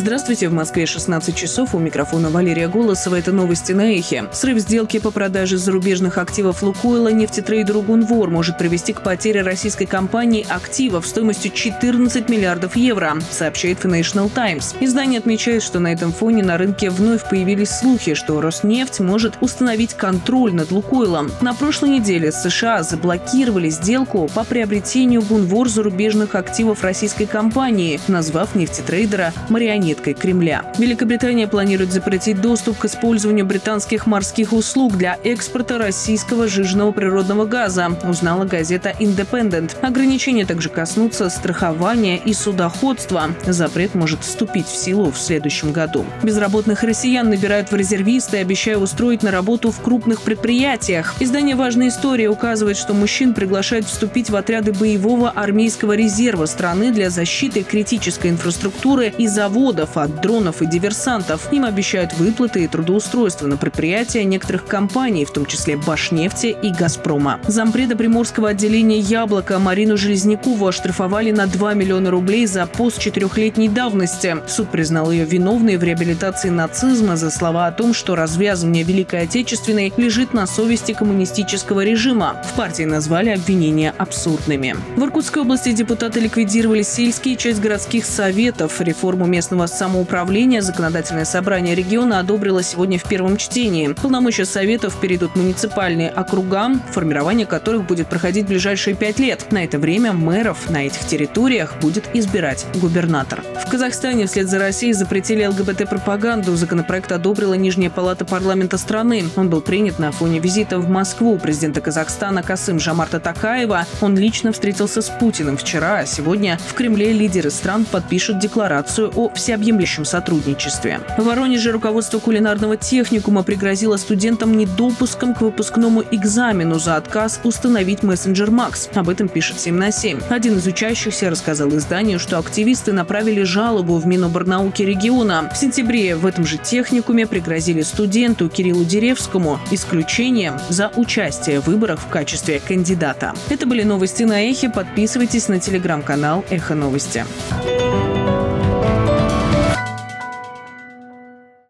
Здравствуйте, в Москве 16 часов, у микрофона Валерия Голосова. Это новости на Эхе. Срыв сделки по продаже зарубежных активов Лукойла нефтетрейдеру Gunvor может привести к потере российской компании активов стоимостью 14 миллиардов евро, сообщает Financial Times. Издание отмечает, что на этом фоне на рынке вновь появились слухи, что Роснефть может установить контроль над Лукойлом. На прошлой неделе США заблокировали сделку по приобретению Gunvor зарубежных активов российской компании, назвав нефтетрейдера марионеткой Кремля. Великобритания планирует запретить доступ к использованию британских морских услуг для экспорта российского сжиженного природного газа, узнала газета Independent. Ограничения также коснутся страхования и судоходства. Запрет может вступить в силу в следующем году. Безработных россиян набирают в резервисты, обещая устроить на работу в крупных предприятиях. Издание «Важная история» указывает, что мужчин приглашают вступить в отряды боевого армейского резерва страны для защиты критической инфраструктуры и заводов от дронов и диверсантов. Им обещают выплаты и трудоустройство на предприятия некоторых компаний, в том числе Башнефти и Газпрома. Зампреда Приморского отделения «Яблоко» Марину Железнякову оштрафовали на 2 миллиона рублей за пост 4-летней давности. Суд признал ее виновной в реабилитации нацизма за слова о том, что развязывание Великой Отечественной лежит на совести коммунистического режима. В партии назвали обвинения абсурдными. В Иркутской области депутаты ликвидировали сельские и часть городских советов. Реформу местного самоуправления законодательное собрание региона одобрило сегодня в первом чтении. Полномочия советов перейдут муниципальные округа, формирование которых будет проходить в ближайшие 5 лет. На это время мэров на этих территориях будет избирать губернатор. В Казахстане вслед за Россией запретили ЛГБТ-пропаганду. Законопроект одобрила Нижняя палата парламента страны. Он был принят на фоне визита в Москву президента Казахстана Касым-Жомарта Токаева. Он лично встретился с Путиным вчера, а сегодня в Кремле лидеры стран подпишут декларацию о всеобъемлющем сотрудничестве. В Воронеже руководство кулинарного техникума пригрозило студентам недопуском к выпускному экзамену за отказ установить мессенджер Макс. Об этом пишет 7 на 7. Один из учащихся рассказал изданию, что активисты направили жалобу в Миноборнауки региона. В сентябре в этом же техникуме пригрозили студенту Кириллу Деревскому исключением за участие в выборах в качестве кандидата. Это были новости на Эхе. Подписывайтесь на телеграм-канал Эхо Новости.